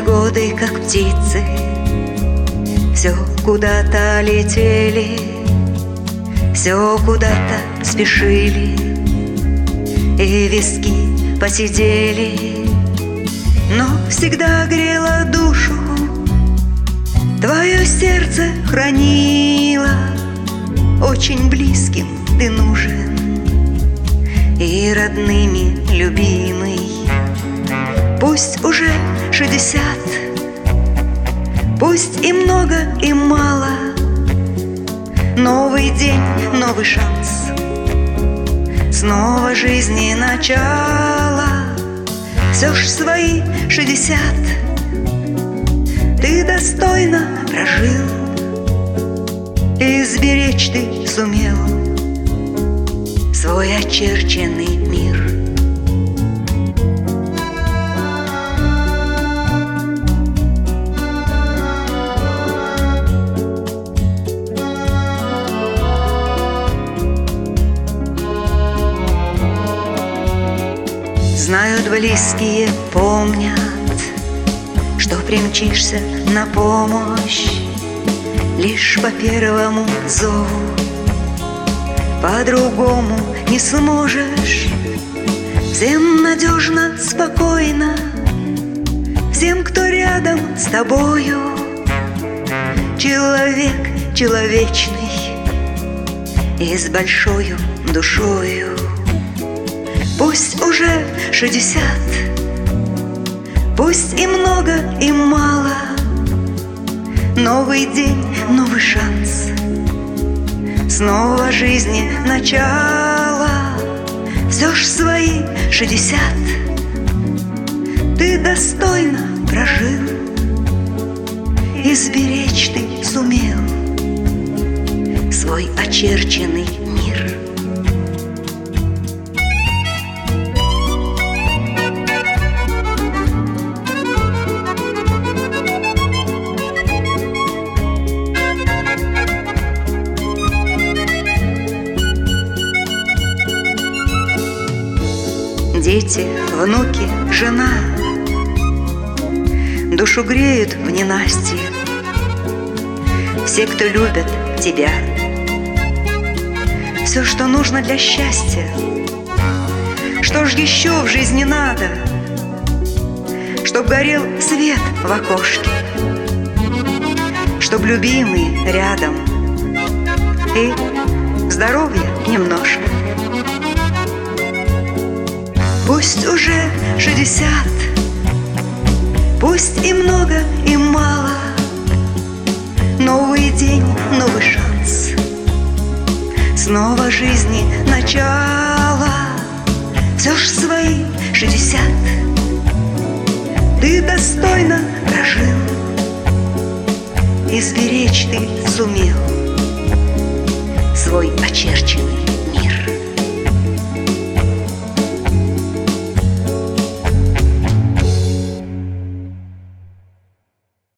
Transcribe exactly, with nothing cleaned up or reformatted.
годы, как птицы, все куда-то летели, все куда-то спешили, и виски посидели, но всегда грела душу, твое сердце хранило, очень близким ты нужен и родными любимый. Пусть уже шестьдесят, пусть и много, и мало, новый день, новый шанс, снова жизни начало. Все ж свои шестьдесят ты достойно прожил, и сберечь ты сумел свой очерченный мир. Знают близкие, помнят, что примчишься на помощь лишь по первому зову. По-другому не сможешь. Всем надежно, спокойно, всем, кто рядом с тобою. Человек человечный и с большою душою. Пусть уже шестьдесят, пусть и много, и мало, новый день, новый шанс, снова жизни начало. Все ж свои шестьдесят ты достойно прожил, и сберечь ты сумел свой очерченный мир. Дети, внуки, жена душу греют в ненастье. Все, кто любят тебя, все, что нужно для счастья. Что ж еще в жизни надо? Чтоб горел свет в окошке, чтоб любимый рядом, и здоровья немножко. Пусть уже шестьдесят, пусть и много, и мало, новый день, новый шанс, снова жизни начало. Все ж свои шестьдесят ты достойно прожил, и сберечь ты сумел свой очерченный